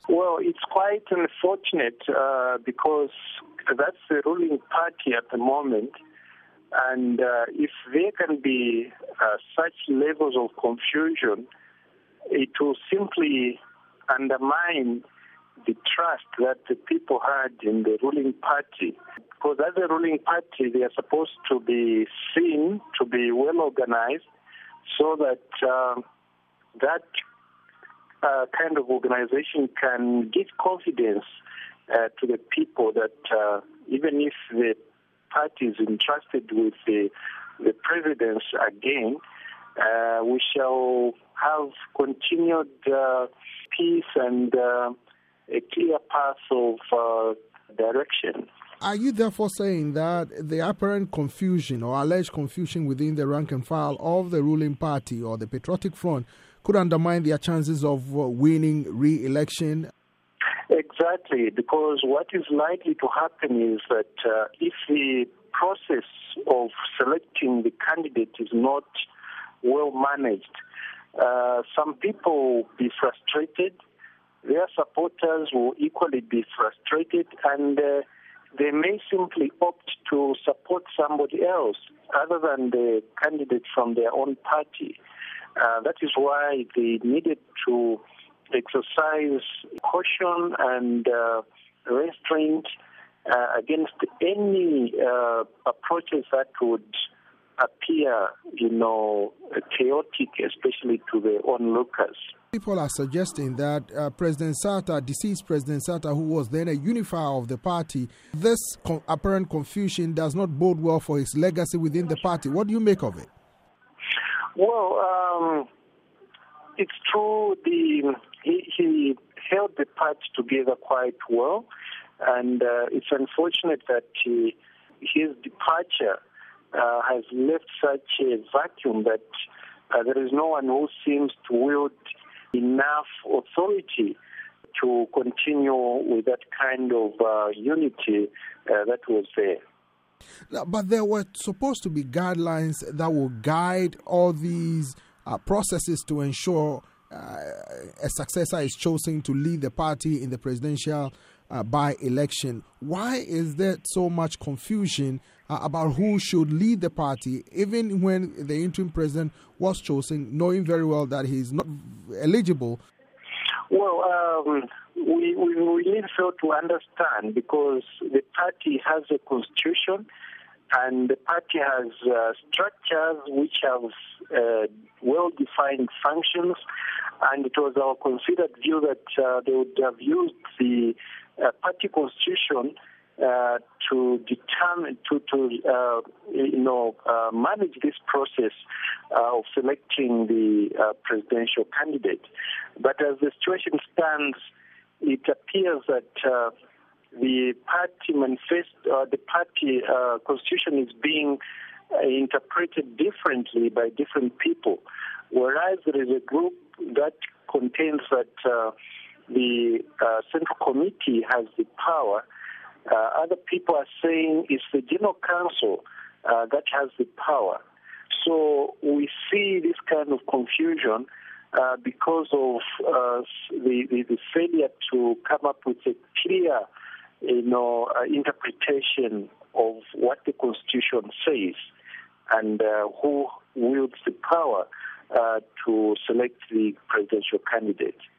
Well, it's quite unfortunate because that's the ruling party at the moment. And if there can be such levels of confusion, it will simply undermine the trust that the people had in the ruling party. Because as a ruling party, they are supposed to be seen to be well organized so that that kind of organization can give confidence to the people that even if the party is entrusted with the presidents again, we shall have continued peace and a clear path of direction. Are you therefore saying that the apparent confusion or alleged confusion within the rank and file of the ruling party or the Patriotic Front could undermine their chances of winning re-election? Exactly, because what is likely to happen is that if the process of selecting the candidate is not well managed, some people will be frustrated, their supporters will equally be frustrated, and they may simply opt to support somebody else other than the candidate from their own party. That is why they needed to exercise caution and restraint against any approaches that would appear, chaotic, especially to their onlookers. People are suggesting that President Sata, deceased President Sata, who was then a unifier of the party, this apparent confusion does not bode well for his legacy within the party. What do you make of it? Well, it's true. He held the party together quite well, and it's unfortunate that his departure has left such a vacuum that there is no one who seems to wield enough authority to continue with that kind of unity that was there. But there were supposed to be guidelines that will guide all these processes to ensure a successor is chosen to lead the party in the presidential by-election. Why is there so much confusion about who should lead the party, even when the interim president was chosen, knowing very well that he is not eligible? Well, we really fail to understand because the party has a constitution and the party has structures which have well-defined functions, and it was our considered view that they would have used the party constitution to determine, manage this process of selecting the presidential candidate. But as the situation stands, it appears that the party manifesto, the party constitution is being interpreted differently by different people, whereas there is a group that contains that the Central Committee has the power. Other people are saying it's the General Council that has the power. So we see this kind of confusion because of the failure to come up with a clear, interpretation of what the Constitution says and who wields the power to select the presidential candidate.